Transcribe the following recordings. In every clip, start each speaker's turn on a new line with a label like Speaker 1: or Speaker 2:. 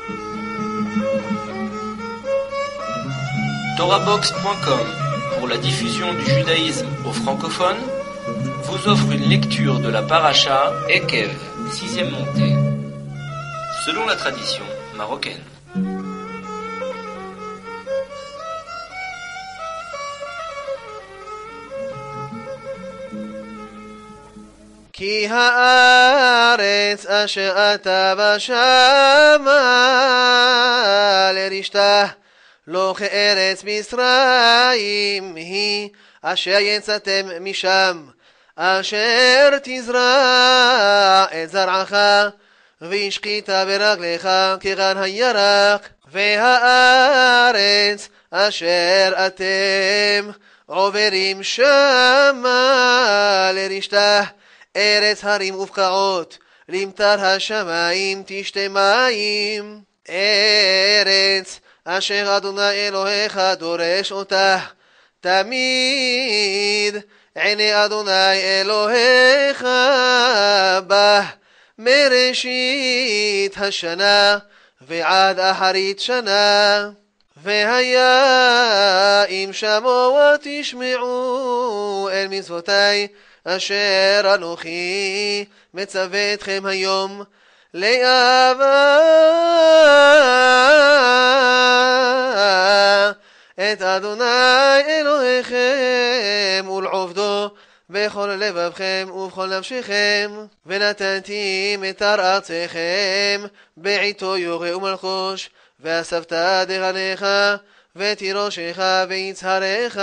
Speaker 1: TorahBox.com, pour la diffusion du judaïsme aux francophones, vous offre une lecture de la paracha Ekev, 6e montée, selon la tradition marocaine.
Speaker 2: כי הארץ אשר אתה בשמה לרשתה לא כארץ מצרים היא אשר יצאתם משם אשר תזרע את זרעך והשקית ברגליך כגן הירק והארץ אשר אתם עוברים שמה לרשתה ארץ הרים ובקעות, למטר השמיים תשתה מים. ארץ אשר אדוני אלוהיך דורש אותה, תמיד עיני אדוני אלוהיך בה, מראשית השנה ועד אחרית שנה. והיה אם שמוע תשמעו אל מצוותי אשר אנוכי מצווה אתכם היום לאהבה את אדוני אלוהיכם ולעובדו בכל לבבכם ובכל נפשכם ונתתי מטר ארצכם בעיתו יורה ומלחוש ואספת דגניך ותירושך ויצהריך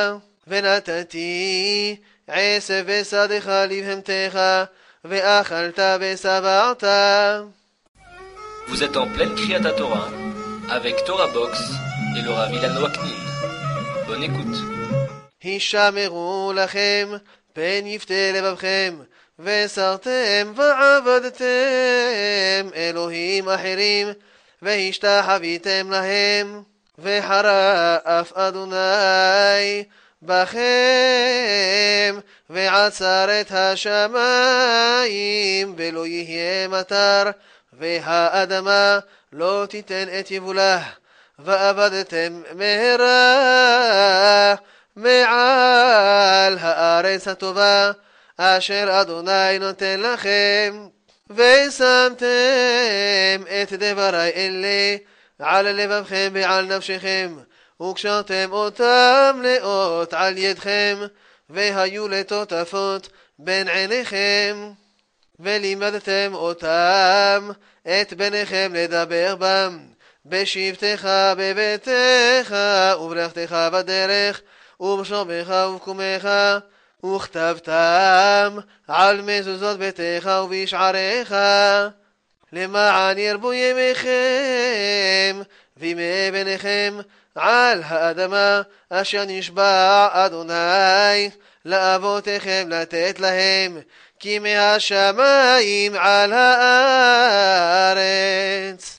Speaker 2: ונתתי עשב בשדך לבהמתך ואכלת ושבעת.
Speaker 1: Vous êtes en pleine Kriyat Torah avec Torah Box et le Rav Ilan Waknin. Bonne écoute.
Speaker 2: הישמרו לכם פן יפתה לבבכם וסרתם ועבדתם אלוהים אחרים והשתחוויתם להם וחרף אדוני בכם ועצר את השמיים ולא יהיה מטר והאדמה לא תיתן את יבולה ועבדתם מהרה מעל הארץ הטובה אשר אדוני נותן לכם ושמתם את דברי אלה על לבבכם ועל נפשכם וקשרתם אותם לאות על ידכם והיו לטוטפות בין עיניכם ולימדתם אותם את בניכם לדבר בם בשבתך בביתך ובלכתך בדרך ובשוכבך ובקומך וכתבתם על מזוזות ביתך ובשעריך למען ירבו ימיכם וימי בניכם על האדמה אשר נשבע אדוני לאבותיכם לתת להם כי מהשמיים על הארץ.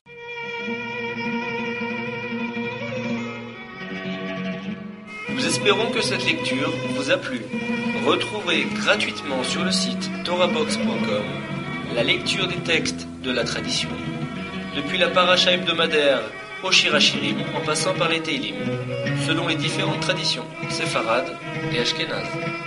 Speaker 1: Nous espérons que cette lecture vous a plu. Retrouvez gratuitement sur le site torahbox.com la lecture des textes de la tradition, depuis la paracha hebdomadaire au Shirachirim en passant par les Teilim, selon les différentes traditions séfarades et ashkénazes.